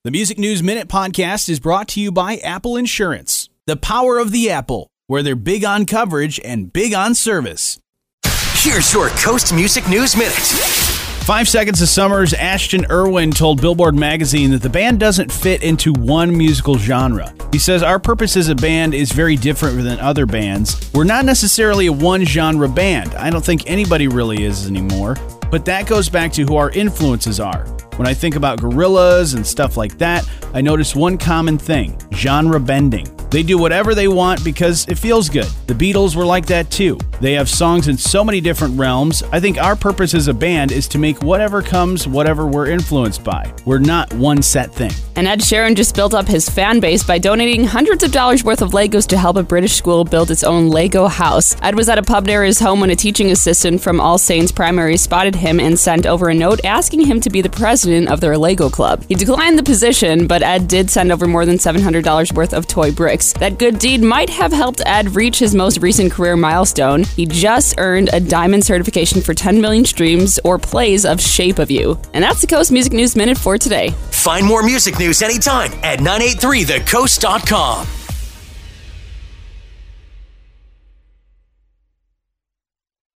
The Music News Minute podcast is brought to you by Apple Insurance. The power of the Apple, where they're big on coverage and big on service. Here's your Coast Music News Minute. 5 Seconds of Summer's Ashton Irwin told Billboard magazine that the band doesn't fit into one musical genre. He says, our purpose as a band is very different than other bands. We're not necessarily a one-genre band. I don't think anybody really is anymore. But that goes back to who our influences are. When I think about Gorillaz and stuff like that, I notice one common thing: genre bending. They do whatever they want because it feels good. The Beatles were like that too. They have songs in so many different realms. I think our purpose as a band is to make whatever comes, whatever we're influenced by. We're not one set thing. And Ed Sheeran just built up his fan base by donating hundreds of dollars worth of Legos to help a British school build its own Lego house. Ed was at a pub near his home when a teaching assistant from All Saints Primary spotted him and sent over a note asking him to be the president of their Lego club. He declined the position, but Ed did send over more than $700 worth of toy bricks. That good deed might have helped Ed reach his most recent career milestone. He just earned a diamond certification for 10 million streams or plays of Shape of You. And that's the Coast Music News Minute for today. Find more music news anytime at 983thecoast.com.